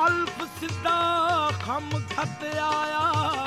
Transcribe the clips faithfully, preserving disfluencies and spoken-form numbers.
अल्फ सिद्धा खम खत आया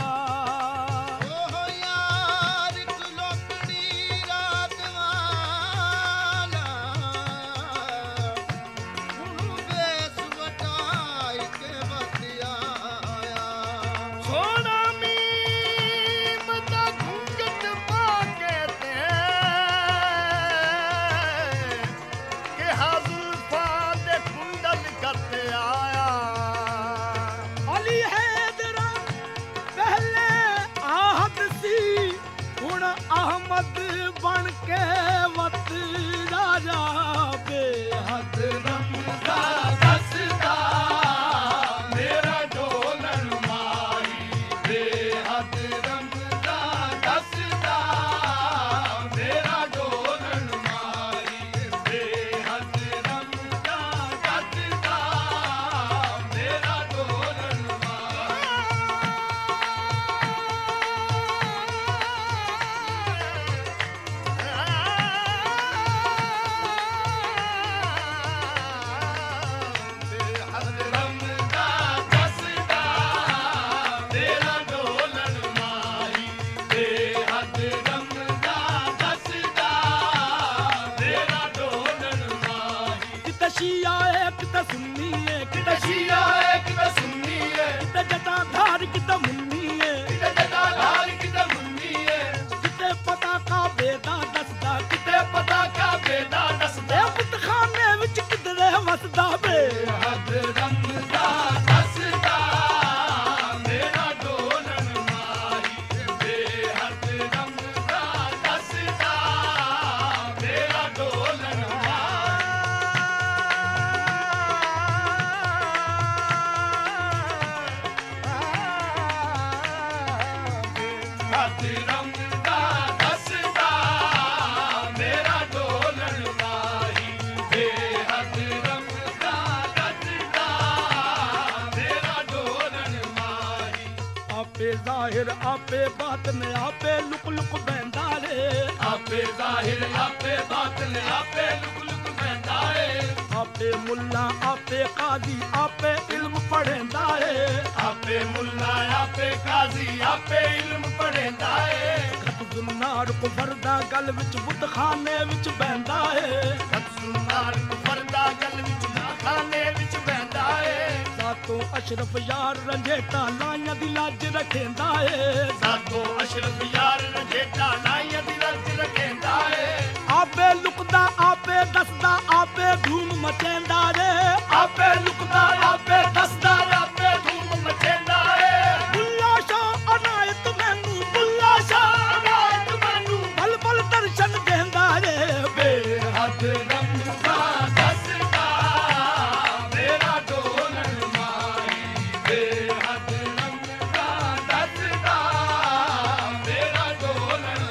अहमद बन के वत राजा बेहद रमदा दसदा मेरा डोलन माई बेहद रमदा दसदा मेरा डोलन माई बेहद रमदा दसदा मेरा डोलन शिया है किता सुन्नी है किता शिया है किता सुन्नी है किता जटाधार किता मुन्नी है किता जटाधार किता मुन्नी है किते पता का बेदा दसदा किते पता का बेदा दसदा बुतखाने विच किदरे वसदा बेहद रमदा दसदा मेरा डोलन माई बेहद रमदा दसदा मेरा डोलन रमदा दसदा मेरा डोलन माही बेहद रमदा दसदा मेरा डोलन माही आपे जाहिर आपे बातन आपे लुक लुक बहंदा रे आपे जाहिर आपे बातन आपे लुक लुक बहंदा रे आपे मुल्ला आपे काजी आपे इल्म पढ़ेंदा रे आपे मुल्ला आपे काजी आपे इल्म पढ़ेंदा है सुनार को फरदा गल विच बुतखाने विच बहंदा है सुनार को फरदा गल विच बुतखाने विच बहंदा है सातो अशरफ यार रंजेटा लाइयां दी लाज रखेंदा है सातो अशरफ यार रंजेटा लाइयां दी लाज रखेंदा है आपे लुकदा आपे दसदा आपे धूम मचेंदा रे आपे लुकदा आपे दसदा आपे धूम मचेंदा है बुल्ला शाह अनायत मैनू बुल्ला शाह दर्शन देंदा रे बेहद रमदा दसदा मेरा डोलन माई बेहद रमदा दसदा मेरा डोलन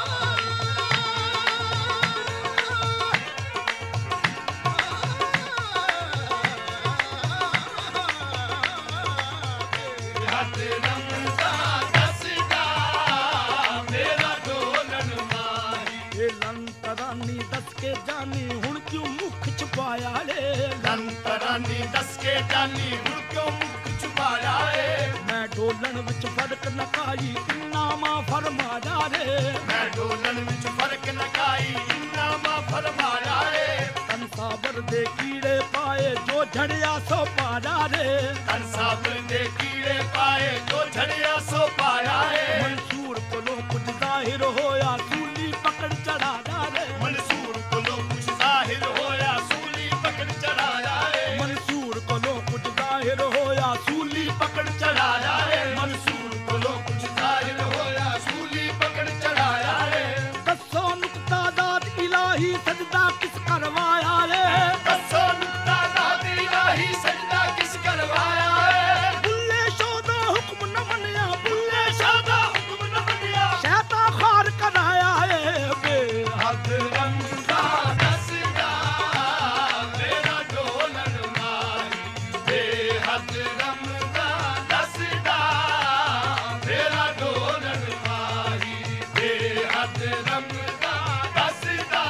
बेहद रमदा दसदा मेरा डोलन लंतरानी दस के जानी हुण क्यों मुख छुपाया रे लंतरानी दस के जानी हुण क्यों मुख छुपाया रे मैं डोलन विच फर्क नकाई इन्नामा फरमाया रे मैं डोलन विच फर्क नकाई इन्नामा फरमाया रे तन साबर दे कीड़े पाए जो झड़िया सो पाया रे तन साबर दे कीड़े पाए जो झड़िया सो पाया रे मंसूर को लो कुछ जाहिर होया सूली पकड़ चढ़ाया रे मंसूर को लो कुछ जाहिर होया सूली पकड़ चढ़ाया रे मंसूर को लो कुछ जाहिर होया सूली पकड़ चढ़ाया रे मंसूर को लो कुछ जाहिर होया सूली पकड़ चढ़ाया रे दसो नुक्ता दाद इलाही सजदा किस करवाया रे दसो नुक्ता दाद इलाही सजदा किस करवाया रे बुल्ले शोदा हुक्म न मनिया बुल्ले शोदा हुक्म न मनिया शैता खार कराया रे बेहद रमदा दसदा मेरा डोलन माई बेहद रमदा दसदा मेरा डोलन माई बेहद रमदा दसदा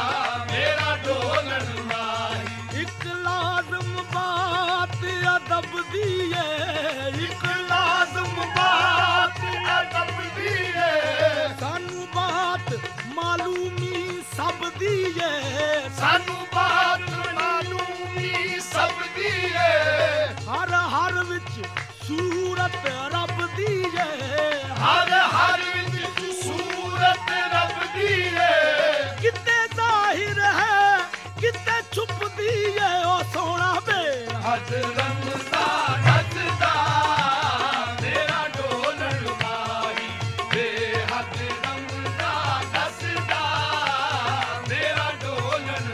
मेरा डोलन माई एक लाज़िम बात अदब अदब दिए, एक लाज़म बात अदब दिए, सानू बात मालूमी सब दिए, सानू बात मालूमी सब दिए, हर हर विच सूरत रब दिए, हर हर विच सूरत रब दिए, किते जाहिर है किते छुप दिए, ओ सोना बे हद रंगदा हददा मेरा ढोलन माही, बेहद रंगदा हददा मेरा ढोलन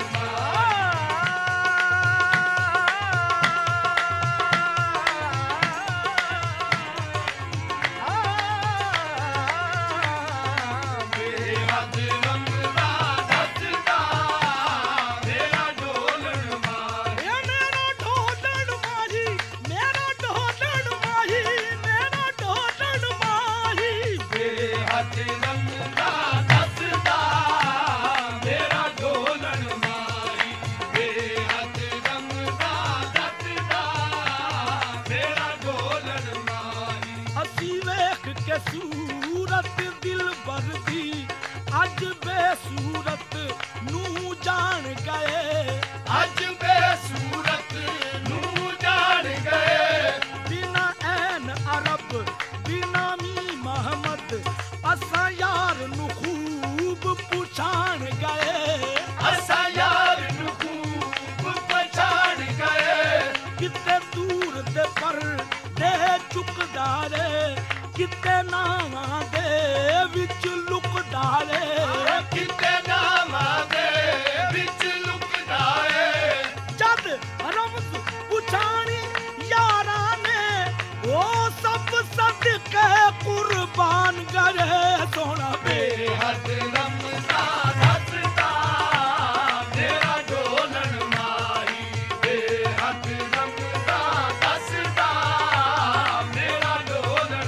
सूरत दिल बरदी अज बेसूरत नू जान गए, अज बेसूरत नू जान गए, बिना ऐन अरब बिना मी मोहम्मद असा यार नू खूब पुछान गए, असा यार नू खूब पहचान गए, किते दूर दे पर दे चुकदारे, किते नामा दे विच लुकदारे, किते नामा दे विच लुकदारे, जद रमज पुछानी यारा ने वो सब सदके कुर्बान करे, सोना बेहद रमजा हसदा मेरा ढोलन माही, बेहद रमजा हसदा मेरा ढोलन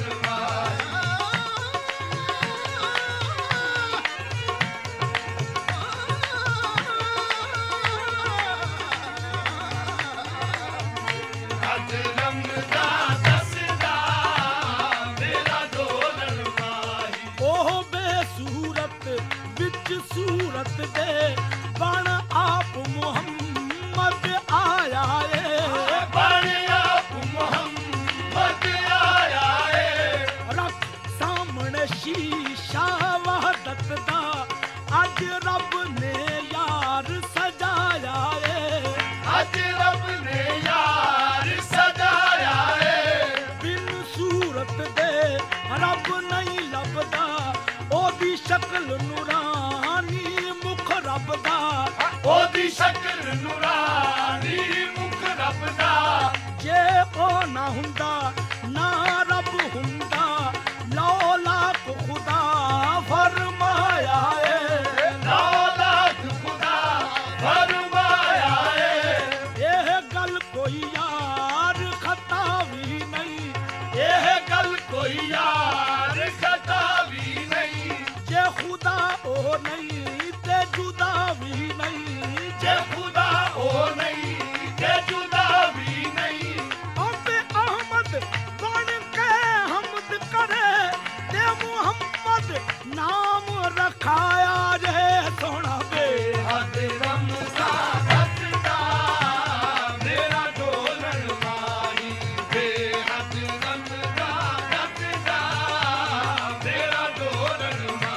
सूरत दे बन आप मुहम्मद आया है, बन आप मुहम्मद आया है, रख सामने शीशा वहदत दा अज रब ने यार सजाया है, अज रब ने यार सजाया है, बिन सूरत दे रब नहीं लभदा, ओदी शक्ल नूरानी मुख रब दा, ओदी शक्ल नूरानी मुख रब दा, जे ओ ना हुंदा ना रब हुंदा, लौ लाख खुदा फरमाया है, लौ लाख खुदा फरमाया है, यह गल कोई यार खता भी नहीं, यह गल कोई यार खता भी नहीं, जे खुदा ओ नहीं ते जुदा भी नहीं, जे खुदा ओ नहीं ते जुदा भी नहीं, अबे अहमद बन के हमद करे ते मुहम्मद नाम रखाया रे, सोना बेहद रमजा हसदा मेरा ढोलन माही, बेहद रमजा हसदा मेरा ढोलन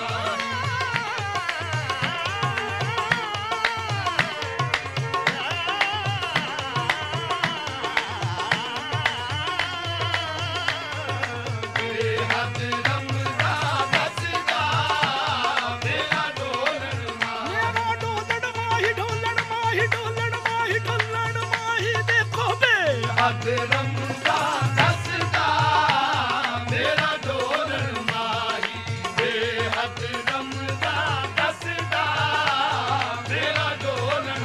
बेहद रमजा हसदा मेरा ढोलन माही, बेहद रमजा हसदा मेरा ढोलन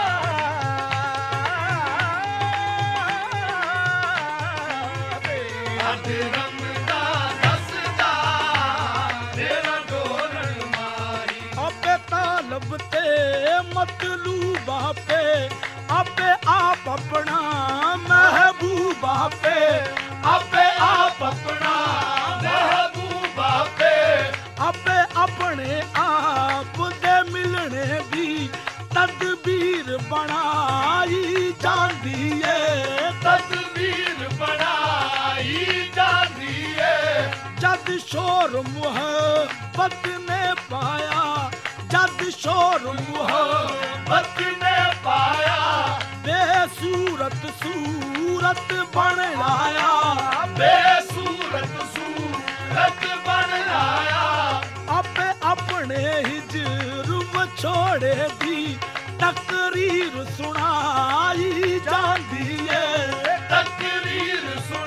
बेहद रमजा हसदा मेरा ढोलन माही, अबे तालब ते मतलूबा पे अबे आप अपना महबूबा है तदबीर बनाई जाती है। जद शोर मुहब्बत ने पाया, जद शोर मुहब्बत ने पाया, बेसूरत सूरत बन आया, बेसूरत सूरत बन आया। अब अपने हिजर में छोड़े दी तकरीर सुनाई जाती है, तकरीर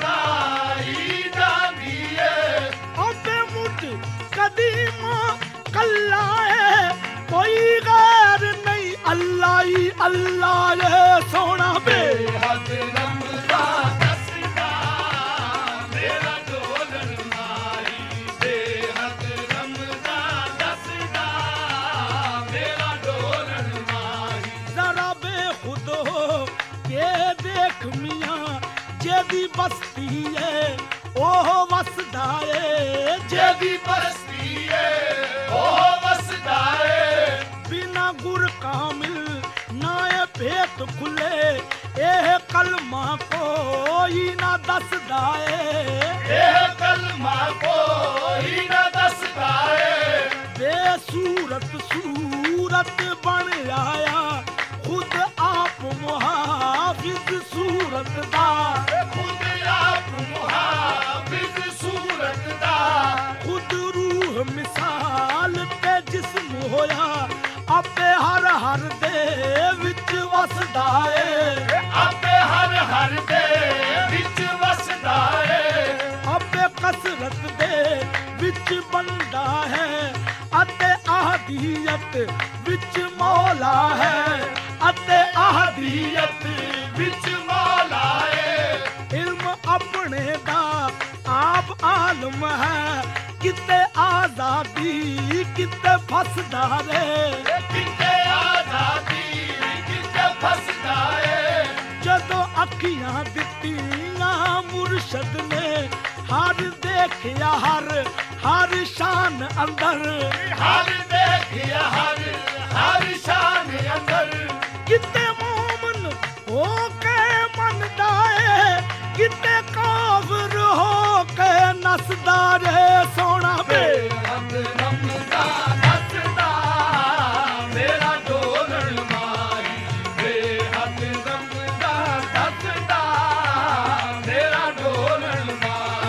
सुनाई जाती है। अब मुझ कदीमा कल्ला है, कोई गैर नहीं अल्लाह ही अल्लाह है। सोना बेहद रमज़ान दसदा मेरा डोलन माही, बेहद रमज़ान दसदा मेरा डोलन माही। जरा बेखुद हो के देख मियाँ जेदी बस्ती है ओह वसदा है, जेदी बस्ती है ओह वसदा है। बिना गुर कामिल नाए भेत खुले, एह कलमा कोई ना दसदा है, एह कलमा कोई ना दसदा है। बेसूरत सूरत बन आया, खुद आप मुहाफिज सूरत दा, खुद आप मुहाफिज सूरत दा। खुद रूह मिसाल ते जिस्म होया, आपे हर हर दे विच वसदा है, आपे हर हर दे विच वसदा है। आपे कसरत दे विच बंदा है, अते आहदियत विच मौला है, अते आहदियत विच मौला है। इल्म अपने दा आप आलम है, किते आजादी किते फसदा रे, किते आजादी किते फसदा है। जदों अखियां दित्तियां मुर्शद ने, हर देखिया हर हर शान अंदर, हर देखिया हर हर शान अंदर। किते मोमन हो के मनदा है, किते काफिर हो के नसदा रे। सोना बेहद रमज़ान दसदा मेरा डोलन माही, बेहद रमज़ान दसदा मेरा डोलन माही।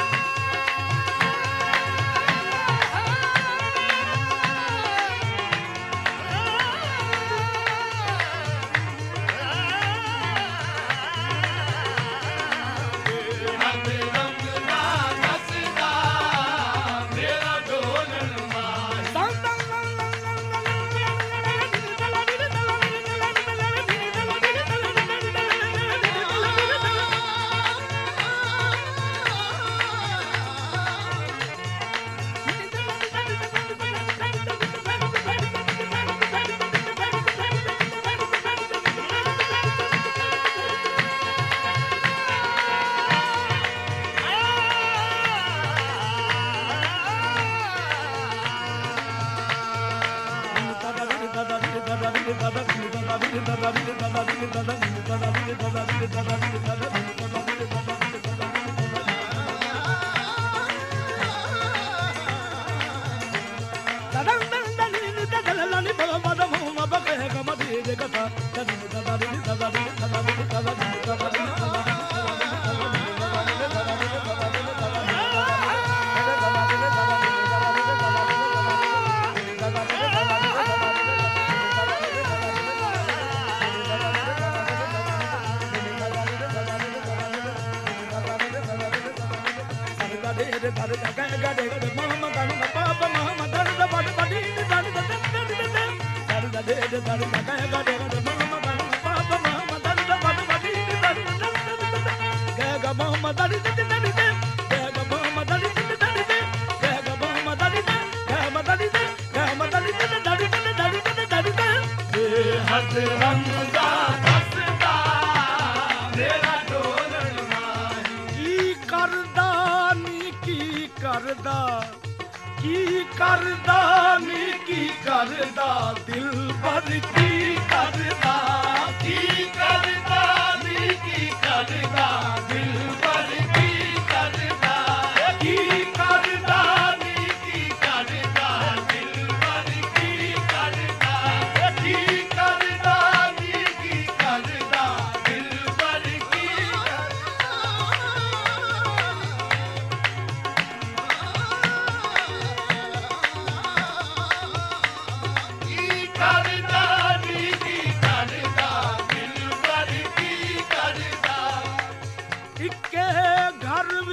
करदा की करदा नी की करदा दिल भर की करदा की करदा नी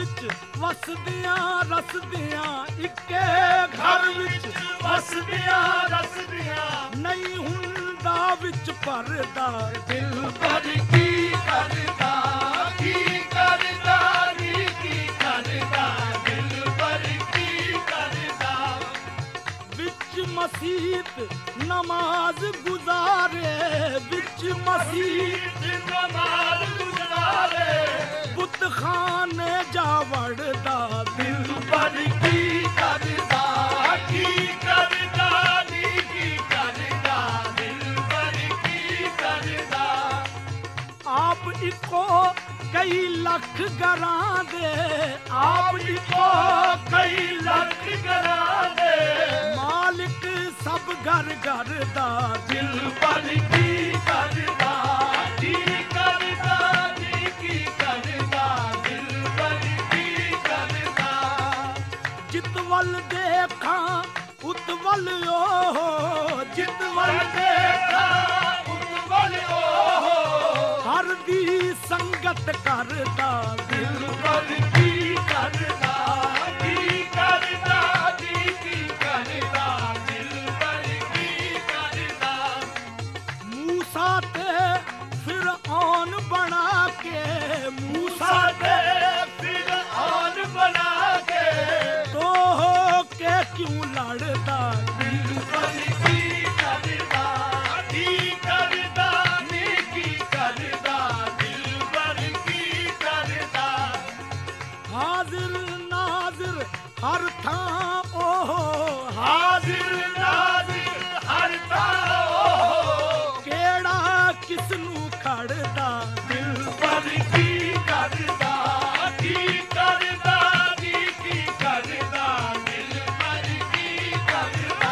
ਵਿੱਚ ਵਸਦਿਆਂ ਰਸਦਿਆਂ ਇੱਕੇ ਘਰ ਵਿੱਚ ਵਸਦਿਆਂ ਰਸਦਿਆਂ ਨਹੀਂ ਹੁੰਦਾ ਵਿੱਚ ਪਰਦਾ ਦਿਲ ਪਰ ਕੀ ਕਰਦਾ ਕੀ ਕਰਦਾ ਨੀ ਕੀ ਕਰਦਾ ਦਿਲ ਪਰ ਕੀ ਕਰਦਾ ਵਿੱਚ ਮਸੀਤ ਨਮਾਜ਼ ਗੁਜ਼ਾਰੇ ਵਿੱਚ ਮਸੀਤ ਨਮਾਜ਼ ਗੁਜ਼ਾਰੇ ਬੁੱਤਖਾਨੇ ਜਾ ਵੜਦਾ ਦਿਲ ਪਰ ਕੀ ਕਰਦਾ ਕੀ ਕਰਦਾ ਨੀ ਕੀ ਕਰਦਾ ਦਿਲ ਪਰ ਕੀ ਕਰਦਾ ਆਪ ਇੱਕੋ ਕਈ ਲੱਖ ਘਰਾਂ ਦੇ ਆਪ ਇੱਕੋ ਕਈ ਲੱਖ ਘਰਾਂ ਦੇ ਮਾਲਿਕ ਸਭ ਘਰ ਘਰ ਦਾ ਦਿਲ ਪਰ ਕੀ ਕਰਦਾ ਕੀ ਕਰਦਾ ਨੀ ਕੀ ਕਰਦਾ ਦਿਲ ਪਰ ਕੀ ਕਰਦਾ ਜਿਤ ਵੱਲ ਦੇਖਾਂ ਉਤ ਵੱਲ ਓ ਜਿਤ ਵੱਲ ਦੇਖਾਂ ਉਤ ਵੱਲ ਓ ਹਰ ਦੀ ਸੰਗਤ ਕਰਦਾ ਦਿਲ ਪਰ ਕੀ ਕਰਦਾ ਕੀ ਕਰਦਾ ਨੀ ਕੀ ਕਰਦਾ ਦਿਲ ਪਰ ਕੀ ਕਰਦਾ ਮੂਸਾ ਤੇ ਫਿਰੌਨ ਬਣਾ ਕੇ ਮੂਸਾ ਤੇ ਫਿਰੌਨ ਬਣਾ ਕੇ ਤੋ ਹੋ ਕੇ ਕਿਉਂ ਲੜਦਾ ਦਿਲ ਪਰ ਕੀ ਕਰਦਾ ਕੀ ਕਰਦਾ ਨੀ ਕੀ ਕਰਦਾ ਦਿਲ ਪਰ ਕੀ ਕਰਦਾ ਹਾਜ਼ਰ ਨਾਜ਼ਰ ਹਰ ਥਾਂ ਓਹ ਹਾਜ਼ਰ ਨਾਜ਼ਰ ਹਰ ਥਾਂ ਓਹ ਕਿਹੜਾ ਕਿਸ ਨੂੰ ਖੜਦਾ ਦਿਲ ਪਰ ਕੀ ਕਰਦਾ ਕੀ ਕਰਦਾ ਨੀ ਕੀ ਕਰਦਾ ਦਿਲ ਪਰ ਕੀ ਕਰਦਾ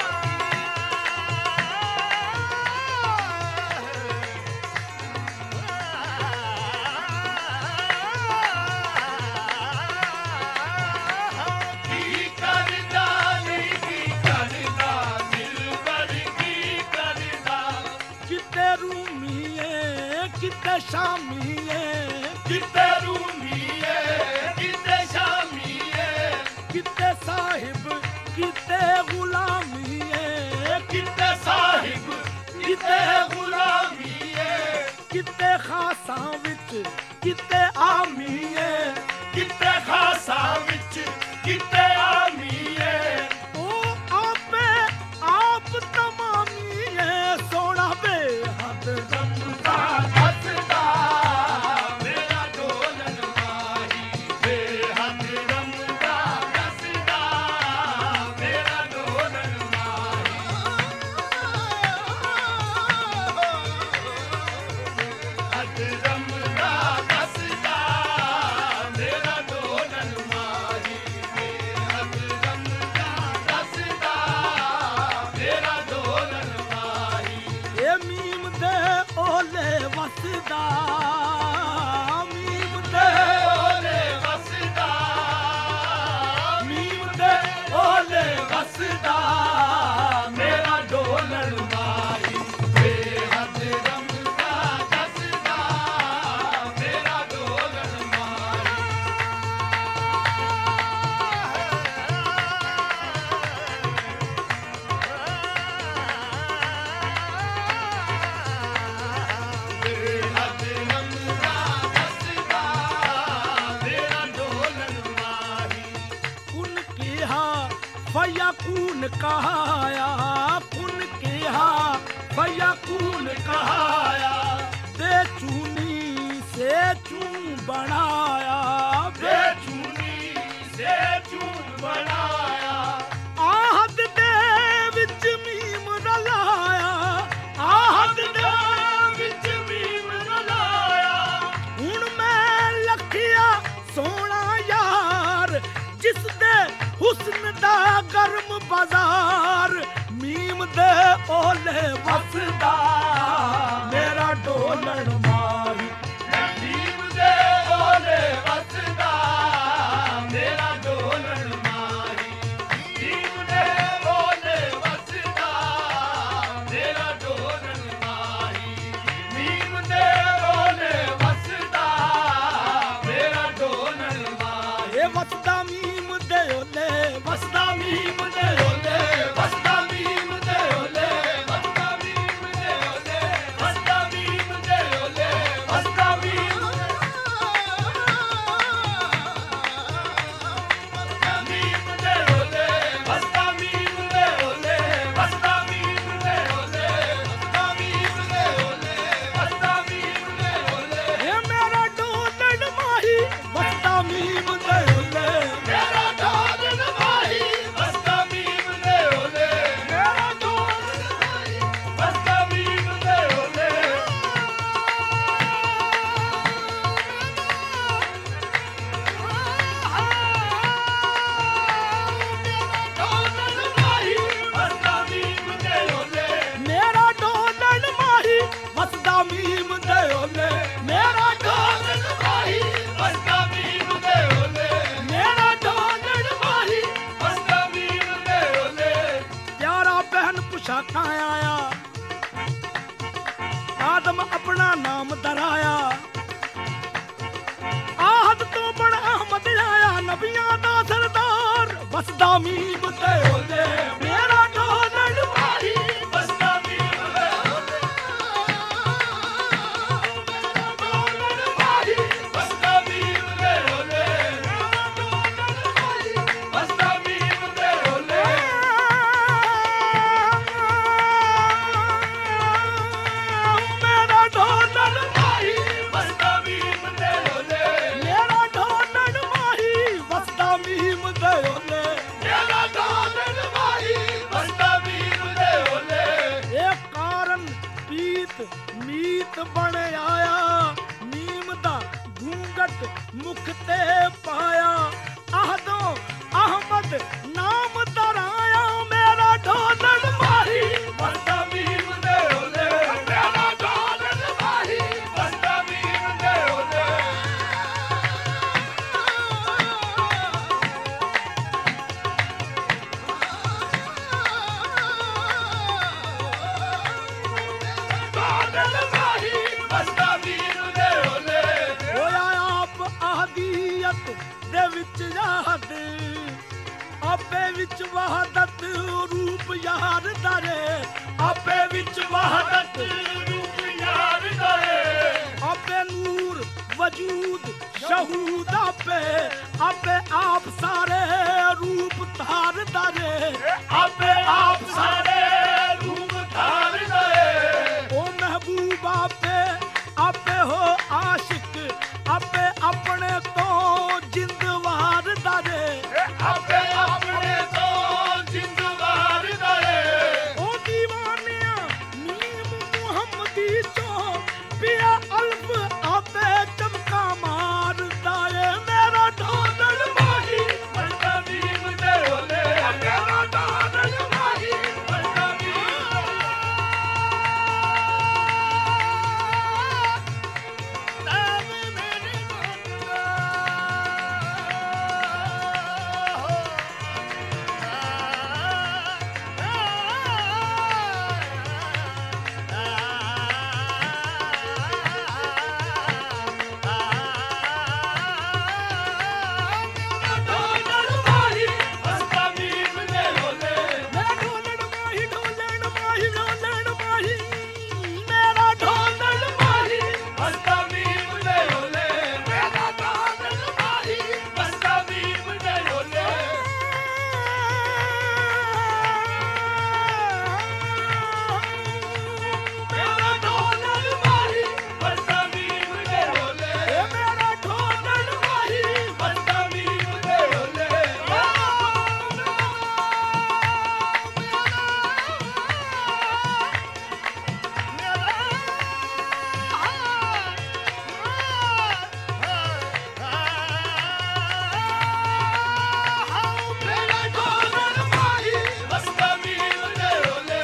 ਕੀ ਕਰਦਾ ਨੀ ਕੀ ਕਰਦਾ ਦਿਲ ਪਰ ਕੀ ਕਰਦਾ ਕਿਤੇ ਰੂਮੀਏ ਕਿਤੇ ਸ਼ਾਮੀਏ ਕਿਤੇ ਰੂਮੀਏ ਕਿਤੇ ਸ਼ਾਮੀਏ ਕਿਤੇ ਸਾਹਿਬ ਕਿਤੇ ਗੁਲਾਮੀਏ ਕਿਤੇ ਸਾਹਿਬ ਕਿਤੇ ਗੁਲਾਮੀਏ ਕਿਤੇ ਖਾਸਾਂ ਵਿੱਚ ਕਿਤੇ ਆਮੀਏ ਕਿਤੇ ਖਾਸਾਂ ਵਿੱਚ ਕਿਤੇ ਆਮੀਏ ਉਹ ਆਪੇ ਆਪ ਤਮਾਮੀਏ ਸੋਹਣਾ ਬੇਹੱਦ ਰਮਦਾ ਹੱਸਦਾ ਮੇਰਾ ਡੋਲਨ ਮਾਹੀ ਬੇਹੱਦ ਰਮਦਾ ਹੱਸਦਾ ਮੇਰਾ ਡੋਲਨ ਮਾਹੀ ਹੱਦ ਰਮਦਾ ਹੱਸਦਾ ਮੇਰਾ ਡੋਲਨ ਮਾਹੀ ਬੇਹੱਦ ਰਮਦਾ ਹੱਸਦਾ ਮੇਰਾ ਡੋਲਨ ਮਾਹੀ ਇਹ ਮੀਮ ਦੇ ਓਲੇ ਵਸਦਾ ਮੀਮ ਦੇ ਓਲੇ ਵਸਦਾ ਮੀਮ ਦੇ ਓਲੇ ਵਸਦਾ ਮੇਰਾ ਡੋਲਣ ਮਾਹੀ ਬੇਹੱਦ ਰਮਦਾ ਹੱਸਦਾ ਮੇਰਾ ਡੋਲਣ ਮਾਹੀ ਬੇਹੱਦ ਰਮਦਾ ਹੱਸਦਾ ਮੇਰਾ ਡੋਲਣ ਮਾਹੀ ਕੁਨ ਕਿਹਾ ਫਯਕੂਨ ਕਹਾਇਆ ਕੁਨ ਕਿਹਾ ਫਯਕੂਨ ਕਹਾਇਆ ਦੇ ਚੂਨੀ ਸੇ ਚੂੰ ਬਣਾਇਆ ਦੇ ਚੂਨੀ ਸੇ ਚੂੰ ਬਣਾਇਆ ਆਹਦ ਦੇ ਵਿੱਚ ਮੀਮ ਰਲਾਇਆ ਆਹਦ ਦੇ ਵਿੱਚ ਮੀਮ ਰਲਾਇਆ ਹੁਣ ਮੈਂ ਲਖਿਆ ਸੋਹਣਾ ਯਾਰ ਜਿਸ ਦੇ ਹੁਸਨ ਦਾ ਗਰਮ ਬਾਜ਼ਾਰ ਮੀਮ ਦੇ ਓਲੇ ਵਸਦਾ ਮੇਰਾ ਡੋਲਣ ਮਾਹੀ ਮੀਮ ਦੇ ਓਲੇ ਵਸਦਾ ਮੇਰਾ ਡੋਲਣ ਮਾਹੀ ਮੀਮ ਦੇ ਓਲੇ ਵਸਦਾ ਮੇਰਾ ਡੋਲਣ ਮਾਹੀ ਮੀਮ ਦੇ ਓਲੇ ਵਸਦਾ ਮੇਰਾ ਡੋਲਣ ਮਾਹੀ ਮੀਮ ਤੇ ਓਲੇ ਮੇਰਾ ਢੋਲਣ ਮਾਹੀ ਵਸਦਾ ਮੀਮ ਤੇ ਓਲੇ ਮੇਰਾ ਢੋਲਣ ਮਾਹੀ ਵਸਦਾ ਮੀਮ ਤੇ ਓਲੇ ਮੇਰਾ ਢੋਲਣ ਮਾਹੀ ਵਸਦਾ ਮੀਮ ਤੇ ਓਲੇ ਮੇਰਾ ਢੋਲਣ ਮਾਹੀ ਵਸਦਾ ਮੀਮ ਤੇ ਓਲੇ ਮੇਰਾ ਢੋਲਣ ਮਾਹੀ ਵਸਦਾ ਮੀਮ ਤੇ ਓਲੇ ਮੇਰਾ ਢੋਲਣ ਮਾਹੀ ਵਸਦਾ ਮੀਮ ਤੇ ਓਲੇ ਇਹ ਕਾਰਨ ਪੀਤ ਮੀਤ ਬਣ ਆਇਆ ਮੀਮ ਦਾ ਘੂੰਗਟ ਮੁਖ ਤੇ ਪਾਇਆ ਆਹਦੋਂ ਅਹਮਦ ਨਾਮ ਦਰਾਇਆ ਮੇਰਾ ਢੋਲਣ ਮਾਹੀ ਵਸਦਾ ਮੀਮ ਤੇ ਓਲੇ ਮੇਰਾ ਢੋਲਣ ਮਾਹੀ ਵਸਦਾ ਮੀਮ ਤੇ ਓਲੇ ਢੋਲਣ ਮਾਹੀ ਵਸਦਾ ਮੀਮ ਤੇ ਓਲੇ ਹੋਇਆ ਆਪ ਆਹਦੀਅਤ ਦੇ ਵਿੱਚ ਯਾਦ ਆਪੇ ਵਿੱਚ ਵਹਦਤ ਰੂਪ ਯਾਰ ਦਰੇ ਆਪੇ ਵਿੱਚ ਵਹਦਤ ਰੂਪ ਯਾਰ ਦਰੇ ਆਪੇ ਨੂਰ ਵਜੂਦ ਸ਼ਹੂਦ ਆਪੇ ਆਪੇ ਆਪ ਸਾਰੇ ਰੂਪ ਧਾਰ ਦਰੇ ਆਪੇ ਆਪ ਸਾਰੇ ਰੂਪ ਧਾਰ ਦਰੇ ਓ ਮਹਿਬੂਬ ਆਪੇ ਆਪੇ ਹੋ ਆਸ਼ਿਕ ਆਪੇ ਆਪਣੇ ਤੋਂ ਜਿੰਦਵਾਰ ਦਰੇ ਆਪੇ ਆਪਣੇ ਤੋਂ ਜਿੰਦਵਾਰ ਦਰੇ ਓ ਦੀਵਾਨਿਆਂ ਮੀਮ ਮੁਹੰਮਦੀ ਚੋਂ ਪਿਆ ਅਲਫ ਆਪੇ ਚਮਕਾ ਮਾਰਦਾ ਏ ਮੇਰਾ ਢੋਲਣ ਮਾਹੀ ਵਸਦਾ ਮੀਮ ਤੇ ਓਲੇ ਮੇਰਾ ਢੋਲਣ ਮਾਹੀ ਵਸਦਾ ਮੀਮ ਤਾਵੇ ਮੇਰੇ ਢੋਲਣਾ ਢੋਲਣ ਮਾਹੀ ਵਸਦਾ ਮੀਮ ਤੇ ਓਲੇ ਮੇਰਾ ਢੋਲਣ ਮਾਹੀ ਢੋਲਣ ਮਾਹੀ ਢੋਲਣ ਮਾਹੀ ਮੇਰਾ ਢੋਲਣ ਮਾਹੀ ਵਸਦਾ ਮੀਮ ਤੇ ਓਲੇ ਮੇਰਾ ਢੋਲਣ ਮਾਹੀ ਵਸਦਾ ਮੀਮ ਤੇ ਓਲੇ ਮੇਰਾ ਢੋਲਣ ਮਾਹੀ ਵਸਦਾ ਮੀਮ ਤੇ ਓਲੇ ਮੇਰਾ ਢੋਲਣ ਮਾਹੀ ਵਸਦਾ ਮੀਮ ਤੇ ਓਲੇ ਮੇਰਾ ਢੋਲਣ ਮਾਹੀ ਵਸਦਾ ਮੀਮ ਤੇ ਓਲੇ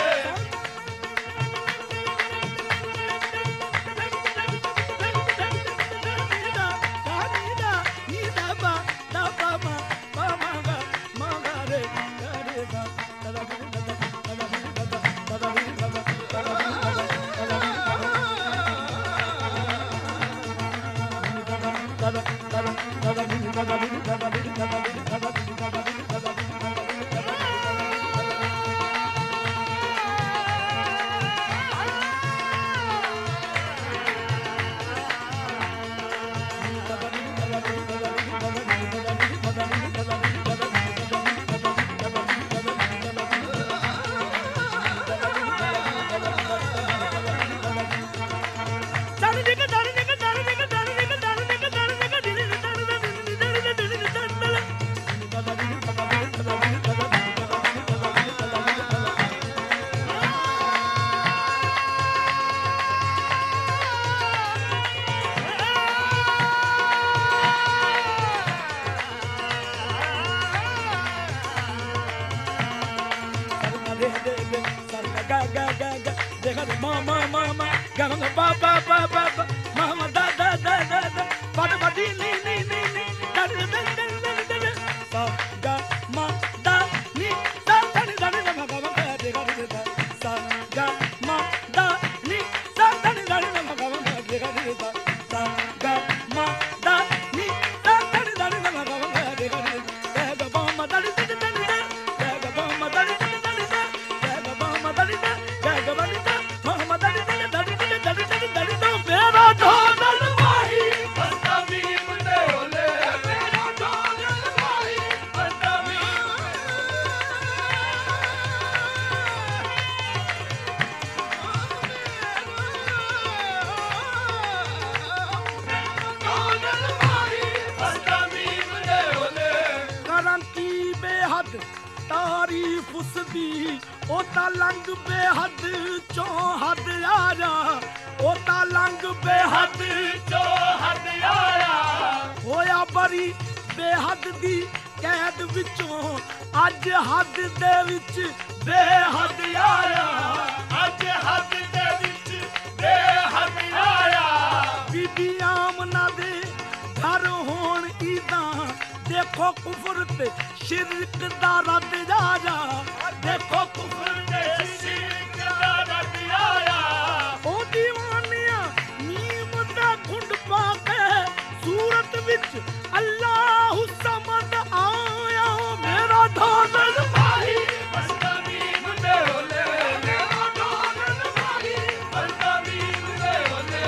ਫੁੱਸਦੀ ਉਹ ਤਾਂ ਲੰਘ ਬੇਹੱਦ ਚੋਂ ਹੱਦ ਆਇਆ, ਉਹ ਤਾਂ ਲੰਘ ਬੇਹੱਦ ਚੋਂ ਹੱਦ ਆਇਆ। ਹੋਇਆ ਬਰੀ ਬੇਹੱਦ ਦੀ ਕੈਦ ਵਿੱਚੋਂ, ਅੱਜ ਹੱਦ ਦੇ ਵਿੱਚ ਬੇਹੱਦ ਆਇਆ, ਅੱਜ ਹੱਦ ਦੇ ਵਿੱਚ ਬੇਹੱਦ ਆਇਆ। ਬੀਬੀ ਆਮਨਾ ਦੇ ਘਰ ਹੋਣ ਈਦਾਂ, ਦੇਖੋ ਕੁਫਰ ਤੇ ਸ਼ਿਰਕ ਦਾ ਰੱਦ ਆਇਆ, ਦੇਖੋ ਕੁਫਰ ਤੇ ਸ਼ਿਰਕ ਦਾ ਰੱਦ ਆਇਆ। ਉਹ ਦੀਵਾਨਿਆਂ ਨੀਮ ਦਾ ਖੁੰਡ ਪਾ ਕੇ ਸੂਰਤ ਵਿੱਚ ਅੱਲਾਹੁ ਸਮਦ ਆਇਆ। ਮੇਰਾ ਢੋਲਣ ਮਾਹੀ ਬਸਦਾ ਮੀਮ ਦੇ ਹੋਲੇ, ਮੇਰਾ ਢੋਲਣ ਮਾਹੀ ਬਸਦਾ ਮੀਮ ਦੇ ਹੋਲੇ।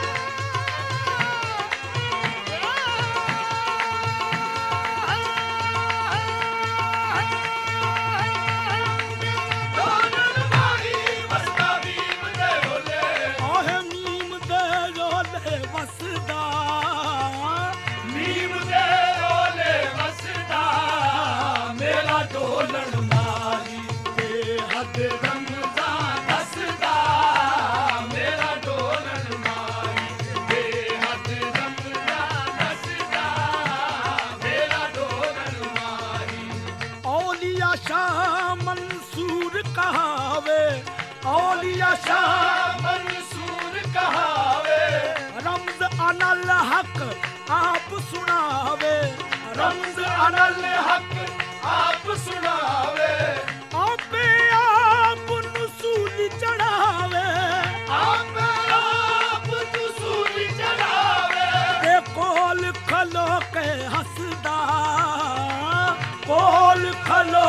ਢੋਲਣ ਮਾਹੀ ਬਸਦਾ ਮੀਮ ਦੇ ਹੋਲੇ, ਆਹੇ ਮੀਮ ਦੇ ਹੋਲੇ ਵਸਦਾ, ਮੀਮ ਦੇ ਹੋਲੇ ਵਸਦਾ। ਮੇਰਾ ਢੋਲਣ ਮਾਹੀ ਬੇਹੱਦ ਰਮਜ਼ਾਨ ਦੱਸਦਾ, ਮੇਰਾ ਢੋਲਣ ਮਾਹੀ ਬੇਹੱਦ ਰਮਜ਼ਾਨ ਦੱਸਦਾ, ਮੇਰਾ ਢੋਲਣ ਮਾਹੀ। ਔਲੀਆ ਸ਼ਾਹ ਮਨਸੂਰ ਕਹਾਵੇ, ਔਲੀਆ ਸ਼ਾਹ ਮਨਸੂਰ ਕਹਾਵੇ। ਰਮਜ਼ ਅਨਲ ਹਕ ਆਪ ਸੁਣਾਵੇ, ਰਮਜ਼ ਅਨਲ ਹਕ ਆਪ ਸੁਣਾਵੇ। ਆਪੇ ਆਪ ਨਸੂਲ ਚੜਾਵੇ, ਆਪੇ ਆਪ ਨਸੂਲ ਚੜਾਵੇ। ਤੇ ਕੋਲ ਖਲੋ ਕੇ ਹੱਸਦਾ, ਕੋਲ ਖਲੋ